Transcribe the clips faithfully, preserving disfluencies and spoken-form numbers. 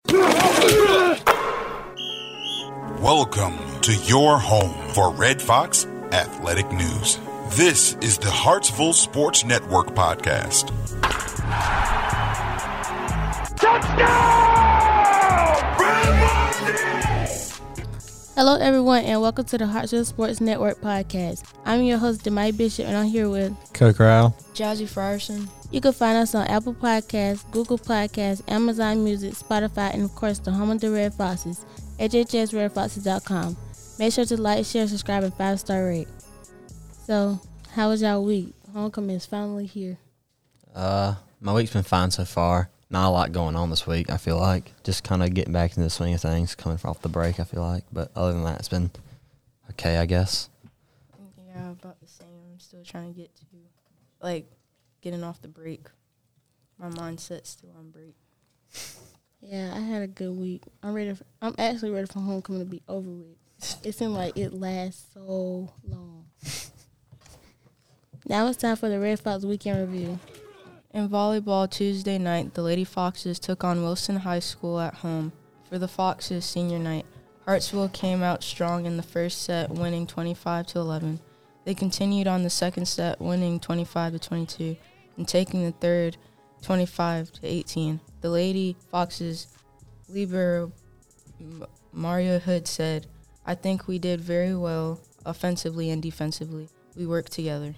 Welcome to your home for Red Fox Athletic News. This is the Hartsville Sports Network podcast. Touchdown! Red Hello, everyone, and welcome to the Hartsville Sports Network podcast. I'm your host, Demai Bishop, and I'm here with Cody Corral, Jazzy Frierson. You can find us on Apple Podcasts, Google Podcasts, Amazon Music, Spotify, and of course, the home of the Red Foxes, H H S red foxes dot com. Make sure to like, share, subscribe, and five-star rate. So, how was y'all week? Homecoming is finally here. Uh, my week's been fine so far. Not a lot going on this week, I feel like. Just kind of getting back into the swing of things, coming off the break, I feel like. But other than that, it's been okay, I guess. Yeah, about the same. I'm still trying to get to, like, getting off the break. My mindset's still on break. Yeah, I had a good week. I'm ready. For, I'm actually ready for homecoming to be over with. It seemed like it lasts so long. Now it's time for the Red Fox Weekend Review. In volleyball Tuesday night, the Lady Foxes took on Wilson High School at home. For the Foxes senior night, Hartsville came out strong in the first set, winning twenty-five to eleven. They continued on the second set, winning twenty-five to twenty-two, and taking the third, twenty-five to eighteen. The Lady Foxes libero Mario Hood said, "I think we did very well offensively and defensively. We worked together."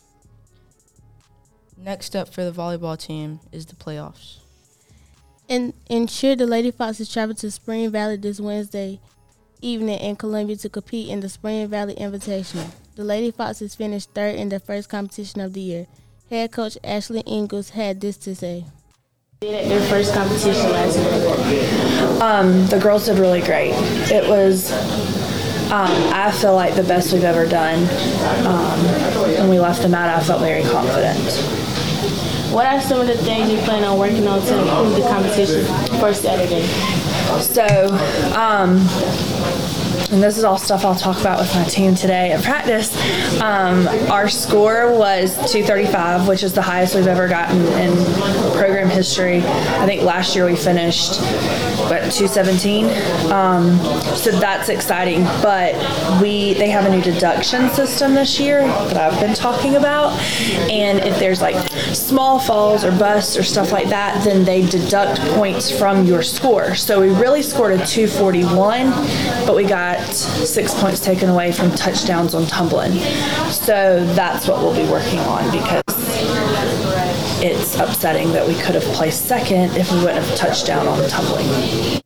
Next up for the volleyball team is the playoffs. And ensure the Lady Foxes travel to Spring Valley this Wednesday evening in Columbia to compete in the Spring Valley Invitational. The Lady Foxes finished third in their first competition of the year. Head coach Ashley Ingalls had this to say. At their first competition last night. Um, the girls did really great. It was, um, I feel like the best we've ever done. Um, when we left the mat, I felt very confident. What are some of the things you plan on working on to improve the competition for Saturday? So, um, and this is all stuff I'll talk about with my team today at practice. Um, our score was two thirty-five, which is the highest we've ever gotten in program history. I think last year we finished, what, two seventeen? Um, so that's exciting. But we they have a new deduction system this year that I've been talking about. And if there's like small falls or busts or stuff like that, then they deduct points from your score. So we really scored a two forty-one, but we got six points taken away from touchdowns on tumbling. So that's what we'll be working on, because it's upsetting that we could have placed second if we wouldn't have touchdown on tumbling.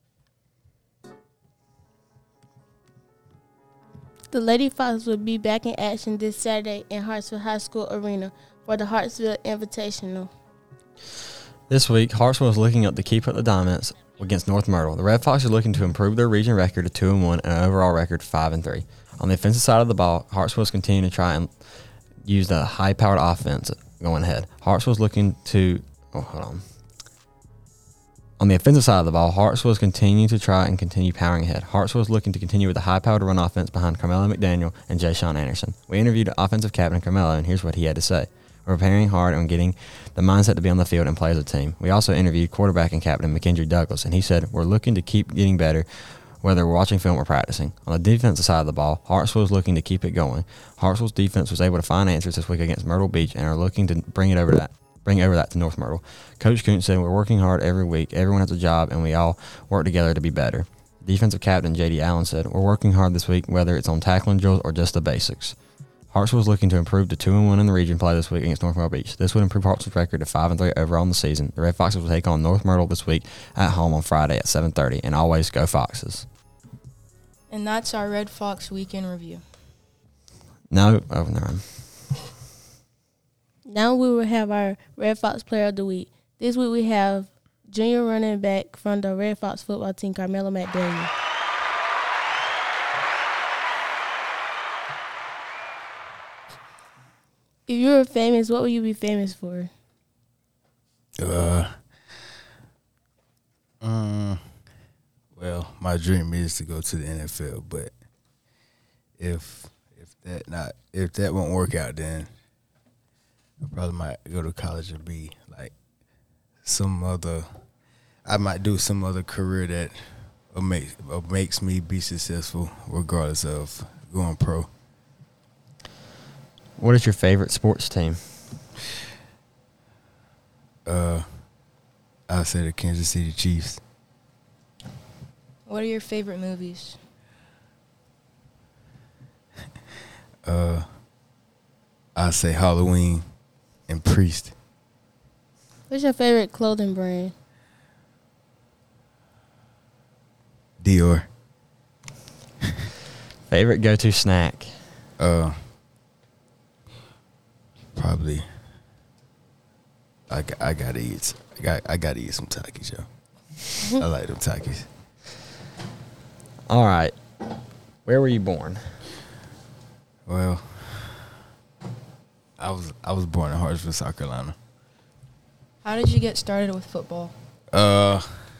The Lady Foxes will be back in action this Saturday in Hartsville High School Arena for the Hartsville Invitational. This week, Hartsville is looking up to keep up the dominance against North Myrtle. The Red Foxes are looking to improve their region record to two and one and an overall record five and three. On the offensive side of the ball, Hartsville is continuing to try and use the high-powered offense going ahead. Hartsville is looking to oh, hold on. On the offensive side of the ball, Hartsville is continuing to try and continue powering ahead. Hartsville is looking to continue with the high-powered run offense behind Carmelo McDaniel and Jay Sean Anderson. We interviewed offensive captain Carmelo, and here's what he had to say. We're preparing hard on getting the mindset to be on the field and play as a team. We also interviewed quarterback and captain McKendry Douglas, and he said, we're looking to keep getting better, whether we're watching film or practicing. On the defensive side of the ball, Hartsville is looking to keep it going. Hartsville's defense was able to find answers this week against Myrtle Beach and are looking to bring it over that, bring over that to North Myrtle. Coach Kuntz said, we're working hard every week. Everyone has a job, and we all work together to be better. Defensive captain J D Allen said, we're working hard this week, whether it's on tackling drills or just the basics. Hartsville is looking to improve to two and one in the region play this week against North Myrtle Beach. This would improve Hartsville's record to five and three overall in the season. The Red Foxes will take on North Myrtle this week at home on Friday at seven thirty. And always go Foxes. And that's our Red Fox Weekend Review. No, oh, no. Now we will have our Red Fox Player of the Week. This week we have junior running back from the Red Fox football team, Carmelo McDaniel. If you were famous, what would you be famous for? Uh, um, well, my dream is to go to the N F L, but if if that not if that won't work out, then I probably might go to college and be like some other. I might do some other career that will make, will makes me be successful regardless of going pro. What is your favorite sports team? Uh, I'll say the Kansas City Chiefs. What are your favorite movies? Uh, I'll say Halloween and Priest. What's your favorite clothing brand? Dior. Favorite go-to snack? Uh, probably. I, g- I gotta eat. I got I gotta eat some Takis, yo. I like them Takis. All right. Where were you born? Well, I was I was born in Hartsville, South Carolina. How did you get started with football? Uh,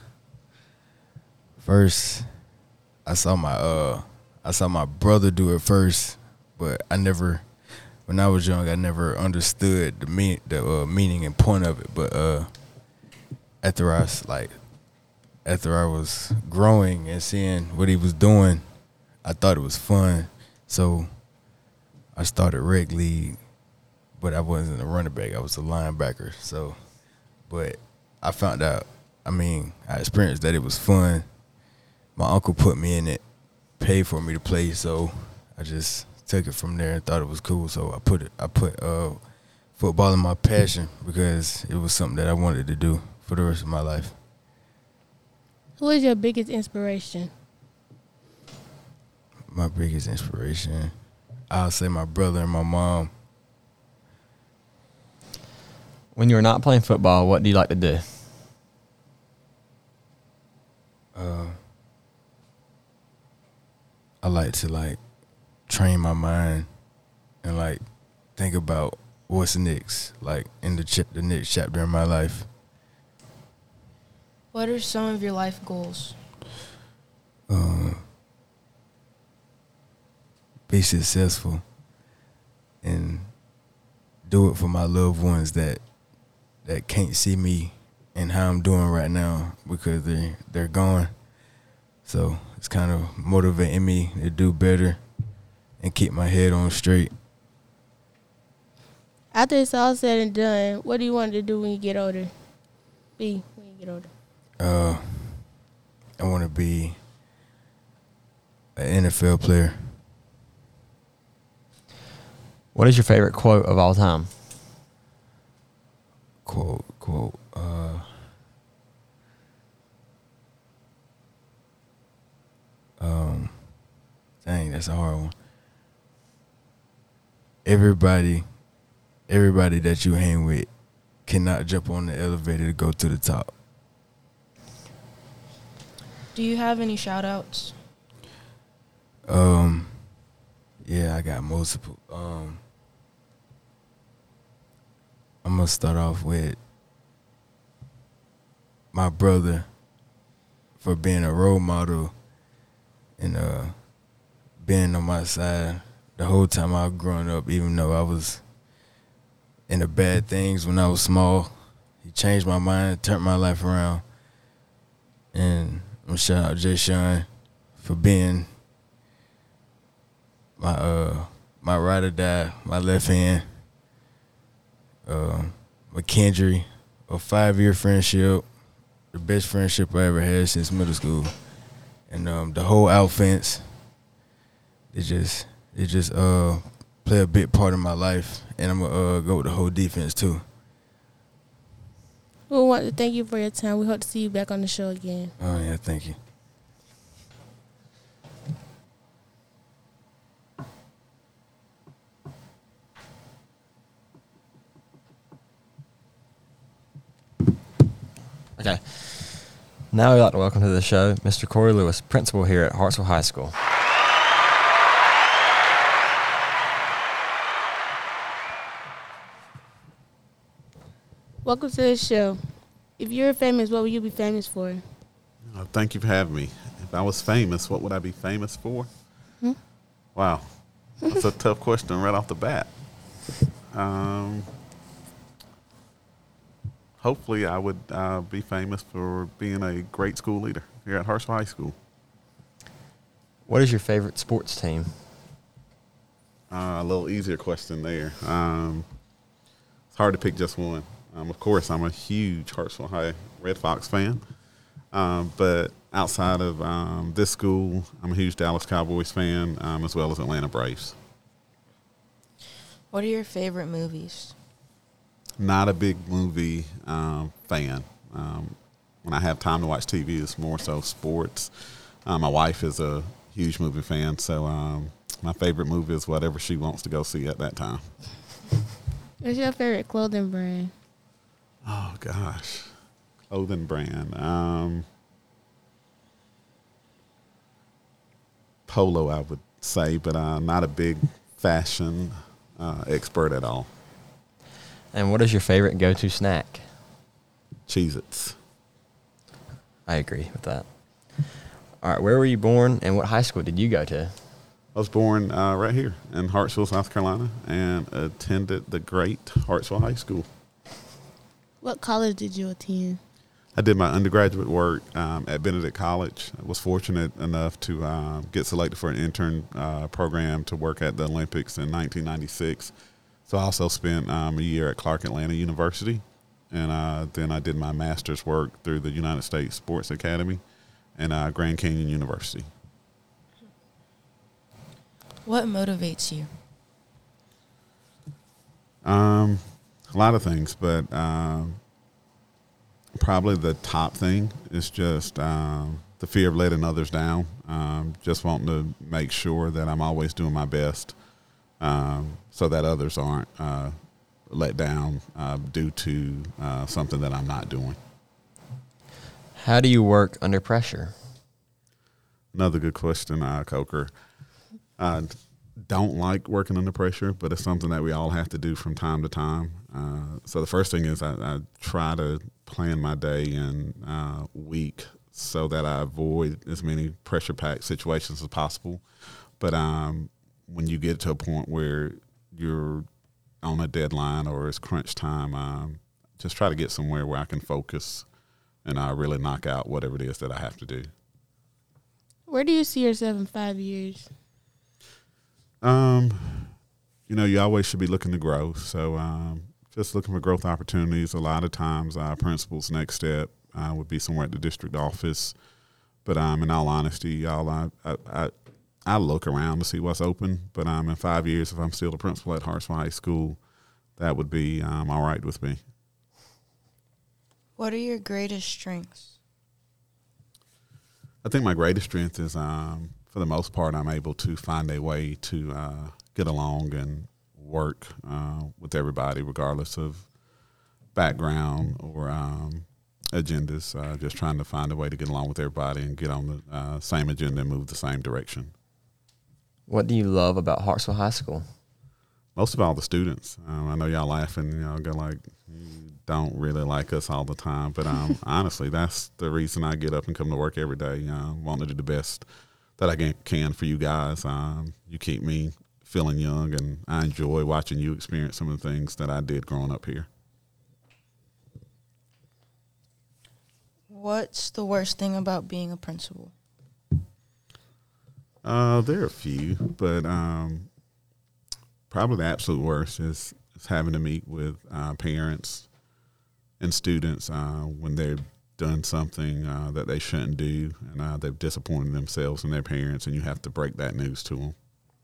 first, I saw my uh, I saw my brother do it first, but I never, when I was young, I never understood the mean the uh, meaning and point of it. But uh, after I was like, after I was growing and seeing what he was doing, I thought it was fun. So I started rec league, but I wasn't a running back. I was a linebacker. So, but I found out, I mean, I experienced that it was fun. My uncle put me in it, paid for me to play, so I just took it from there and thought it was cool. So I put it, I put uh, football in my passion because it was something that I wanted to do for the rest of my life. Who is your biggest inspiration? My biggest inspiration, I'll say my brother and my mom. When you're not playing football, what do you like to do? Uh, I like to like train my mind and like think about what's next, like in the ch- the next chapter in my life. What are some of your life goals? Uh, be successful and do it for my loved ones that that can't see me and how I'm doing right now because they they're gone. So it's kind of motivating me to do better and keep my head on straight. After it's all said and done, what do you want to do when you get older? Be when you get older. Uh, I want to be an N F L player. What is your favorite quote of all time? Quote, quote, uh, um, dang, that's a hard one. Everybody, everybody that you hang with cannot jump on the elevator to go to the top. Do you have any shout-outs? Um, yeah, I got multiple. Um, I'm gonna start off with my brother for being a role model and uh, being on my side the whole time I was growing up, even though I was in the bad things when I was small. He changed my mind, turned my life around. And I'm gonna shout out Jay Sean for being my uh my ride or die, my left hand. Uh, McKendry, a five-year friendship, the best friendship I ever had since middle school, and um, the whole offense, it just it just uh play a big part in my life, and I'm gonna uh, go with the whole defense too. We want to thank you for your time. We hope to see you back on the show again. Oh yeah, thank you. Okay. Now we'd like to welcome to the show Mister Corey Lewis, principal here at Hartsville High School. Welcome to the show. If you were famous, what would you be famous for? Oh, thank you for having me. If I was famous, what would I be famous for? Hmm? Wow. That's a tough question right off the bat. Um, hopefully I would uh, be famous for being a great school leader here at Hartsville High School. What is your favorite sports team? Uh, a little easier question there. Um, it's hard to pick just one. Um, of course, I'm a huge Hartsville High Red Fox fan. Um, but outside of um, this school, I'm a huge Dallas Cowboys fan, um, as well as Atlanta Braves. What are your favorite movies? Not a big movie um, fan. Um, when I have time to watch T V, it's more so sports. Uh, my wife is a huge movie fan, so um, my favorite movie is whatever she wants to go see at that time. What's your favorite clothing brand? Oh, gosh. Clothing brand. Um, Polo, I would say, but I'm not a big fashion uh, expert at all. And what is your favorite go-to snack? Cheez-Its. I agree with that. All right, where were you born and what high school did you go to? I was born uh, right here in Hartsville, South Carolina, and attended the great Hartsville High School. What college did you attend? I did my undergraduate work um, at Benedict College. I was fortunate enough to uh, get selected for an intern uh, program to work at the Olympics in nineteen ninety-six. So I also spent um, a year at Clark Atlanta University, and uh, then I did my master's work through the United States Sports Academy and uh, Grand Canyon University. What motivates you? Um, a lot of things, but um, probably the top thing is just um, the fear of letting others down. Um, just wanting to make sure that I'm always doing my best um, so that others aren't uh, let down uh, due to uh, something that I'm not doing. How do you work under pressure? Another good question, uh, Coker. I don't like working under pressure, but it's something that we all have to do from time to time. Uh, so the first thing is I, I try to plan my day and uh, week so that I avoid as many pressure-packed situations as possible. But um, when you get to a point where you're on a deadline or it's crunch time, um, just try to get somewhere where I can focus and uh, really knock out whatever it is that I have to do. Where do you see yourself in five years? Um, you know, you always should be looking to grow. So um, just looking for growth opportunities. A lot of times, uh, principal's next step uh, would be somewhere at the district office. But um, in all honesty, y'all, I, I, I, I look around to see what's open. But um, in five years, if I'm still the principal at Hartsville High School, that would be um, all right with me. What are your greatest strengths? I think my greatest strength is, um, for the most part, I'm able to find a way to uh, get along and work uh, with everybody, regardless of background or um, agendas. Uh, just trying to find a way to get along with everybody and get on the uh, same agenda and move the same direction. What do you love about Hartsville High School? Most of all, the students. Um, I know y'all laughing, you know, go like, you don't really like us all the time. But um, honestly, that's the reason I get up and come to work every day, uh, wanting to do the best that I can for you guys. Um, you keep me feeling young, and I enjoy watching you experience some of the things that I did growing up here. What's the worst thing about being a principal? Uh, there are a few, but um, probably the absolute worst is, is having to meet with uh, parents and students uh, when they've done something uh, that they shouldn't do, and uh, they've disappointed themselves and their parents, and you have to break that news to them.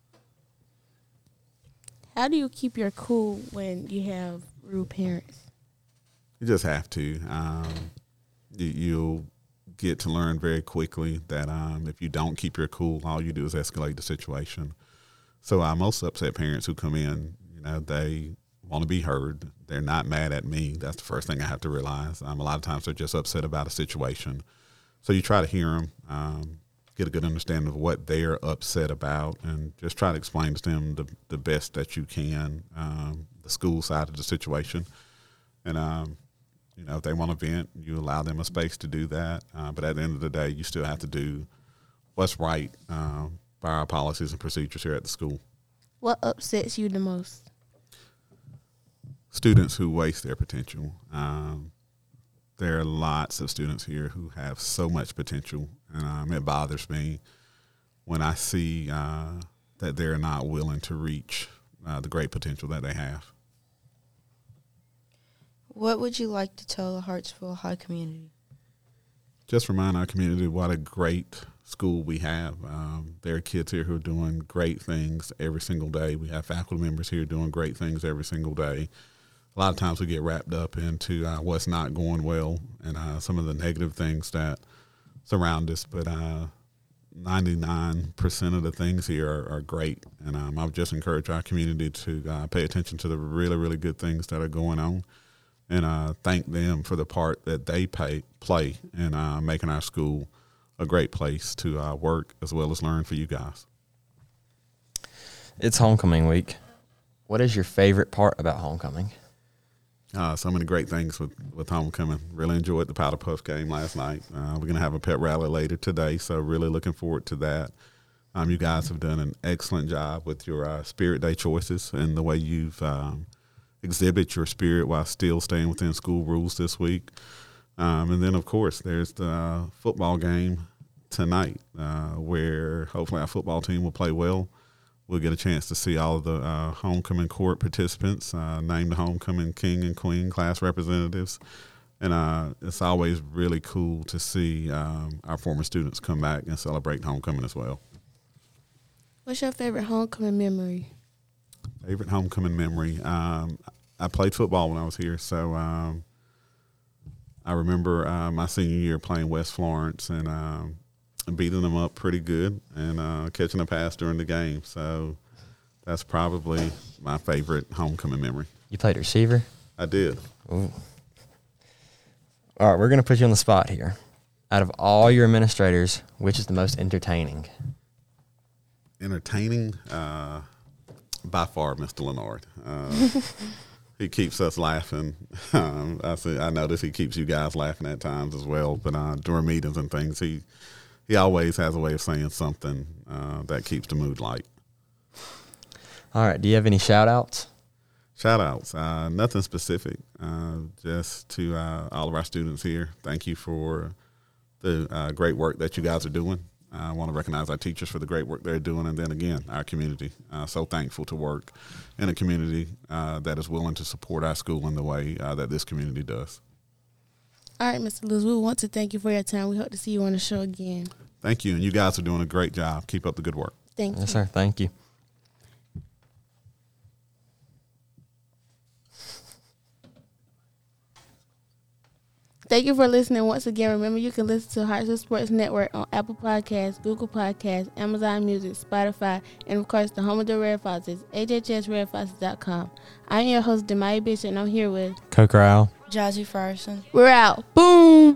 How do you keep your cool when you have rude parents? You just have to. Um, you, you'll get to learn very quickly that um, if you don't keep your cool, all you do is escalate the situation. So uh, most upset parents who come in, you know, they want to be heard. They're not mad at me. That's the first thing I have to realize. Um, a lot of times they're just upset about a situation. So you try to hear them, um, get a good understanding of what they're upset about, and just try to explain to them the, the best that you can, um, the school side of the situation. And, um, you know, if they want to vent, you allow them a space to do that. Uh, but at the end of the day, you still have to do what's right um, by our policies and procedures here at the school. What upsets you the most? Students who waste their potential. Um, there are lots of students here who have so much potential, and um, it bothers me when I see uh, that they're not willing to reach uh, the great potential that they have. What would you like to tell the Hartsville High community? Just remind our community what a great school we have. Um, there are kids here who are doing great things every single day. We have faculty members here doing great things every single day. A lot of times we get wrapped up into uh, what's not going well and uh, some of the negative things that surround us, but uh, ninety-nine percent of the things here are, are great. And um, I would just encourage our community to uh, pay attention to the really, really good things that are going on, and uh, thank them for the part that they pay, play in uh, making our school a great place to uh, work as well as learn for you guys. It's homecoming week. What is your favorite part about homecoming? Uh, so many great things with, with homecoming. Really enjoyed the Powder Puff game last night. Uh, we're going to have a pep rally later today, so really looking forward to that. Um, you guys have done an excellent job with your uh, Spirit Day choices and the way you've um, exhibited your spirit while still staying within school rules this week. Um, and then, of course, there's the uh, football game tonight uh, where hopefully our football team will play well. We'll get a chance to see all of the uh, homecoming court participants, uh, name the homecoming king and queen class representatives. And uh, it's always really cool to see um, our former students come back and celebrate homecoming as well. What's your favorite homecoming memory? Favorite homecoming memory? Um, I played football when I was here, so um, I remember uh, my senior year playing West Florence and um, beating them up pretty good and uh, catching a pass during the game. So that's probably my favorite homecoming memory. You played receiver? I did. Ooh. All right, we're going to put you on the spot here. Out of all your administrators, which is the most entertaining? Entertaining? Uh, by far, Mister Leonard. Uh, he keeps us laughing. Um, I see, I notice he keeps you guys laughing at times as well. But uh, during meetings and things, he he always has a way of saying something uh, that keeps the mood light. All right. Do you have any shout-outs? Shout-outs. Uh, nothing specific. Uh, just to uh, all of our students here, thank you for the uh, great work that you guys are doing. I want to recognize our teachers for the great work they're doing, and then again, our community. Uh, so thankful to work in a community uh, that is willing to support our school in the way uh, that this community does. All right, Mister Lewis, we want to thank you for your time. We hope to see you on the show again. Thank you, and you guys are doing a great job. Keep up the good work. Thank you. Yes, sir. Thank you. Thank you for listening once again. Remember, you can listen to Hartsville Sports Network on Apple Podcasts, Google Podcasts, Amazon Music, Spotify, and, of course, the home of the Red Foxes, H H S red foxes dot com. I'm your host, Demaya Bishop, and I'm here with Coke Rowell. Jazzy Frierson. We're out. Boom!